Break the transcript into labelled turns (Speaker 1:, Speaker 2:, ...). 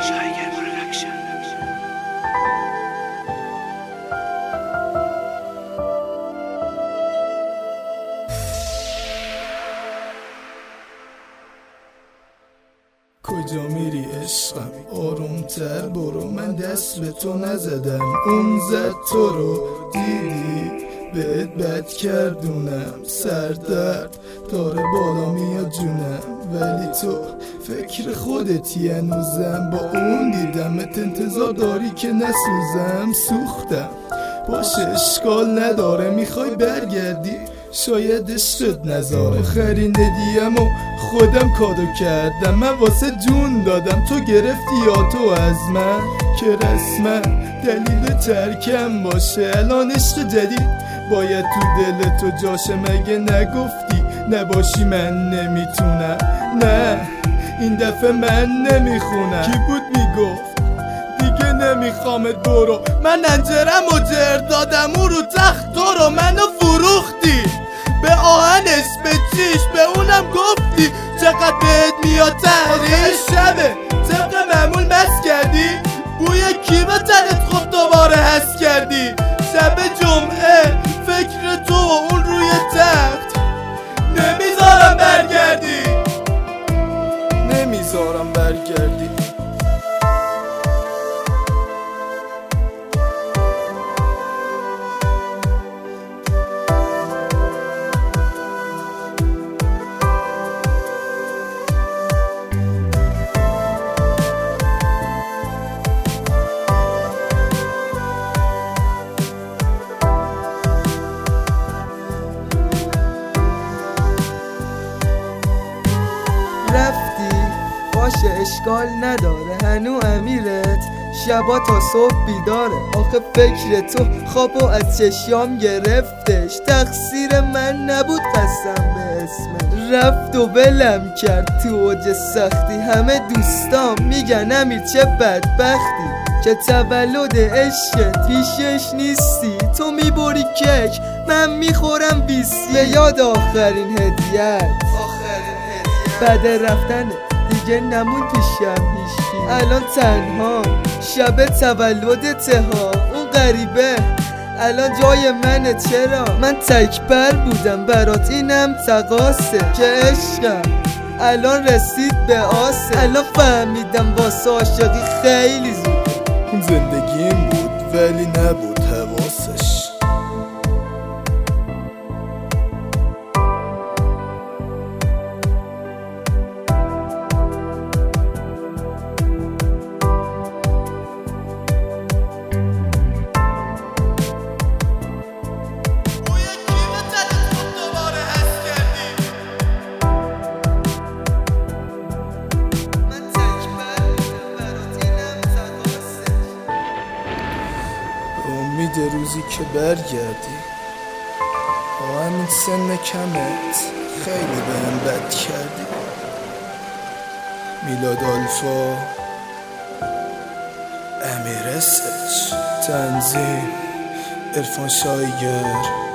Speaker 1: کجا میری عشقم آرومتر برو، من دست به تو نزدم اون زد تو رو، دیدی بهت بد کردونم، سردرد داره بالا میاد جونم، ولی تو فکر خودتی هنوزم، با اون دیدمت انتظار داری که نسوزم، سوختم باشه اشکال نداره، میخوای برگردی شاید عشقت نذاره، آخرین هدیه‌مو خودم کادو کردم، من واسه جون دادم تو گرفتی یا تو از من، که رسما دلیل ترکم باشه، الان عشق جدید باید تو دل تو جاشه، مگه نگفتی نباشی من نمیتونم، نه این دفعه من نمیخونم، کی بود میگفت دیگه نمیخوامت برو، من انجرم و جر دادم اون رو تخت تو رو، منو فروختی به آهنش به چیش، به اونم گفتی چقدر بهت میاد تحریش، شبه طبق معمول مست کردی، بوی کی به تنت خود دوباره حس کردی، شب جمعه فکر تو و اون روی تخت، نمیذارم برگردی، نمیذارم برگردی.
Speaker 2: رفتی باشه اشکال نداره، هنو امیرت شبا تا صبح بیداره، آخه فکر تو خوابو از چشیام گرفتش، تقصیر من نبود قسم به اسمش، رفت و ولم کرد تو اوج سختی، همه دوستام میگن امیر چه بدبختی، که تولد عشقت پیشش نیستی، تو میبری کک من میخورم بیستی، به یاد آخرین هدیه‌ات بعد رفتن دیگه نمون پیشم هیشکی، الان تنها شب تولدت ها، اون غریبه الان جای منه، چرا من تکبر بودم برات اینم تقاسه، که عشقم الان رسید به آسه، الان فهمیدم واسه عاشقی خیلی زوده،
Speaker 1: اون زندگیم بود ولی نبود حواسش. امید روزی که برگردی، با همین سن کمت خیلی بهم بد کردی. میلاد آلفا، امیر اسج، تنظیم عرفان شایگر.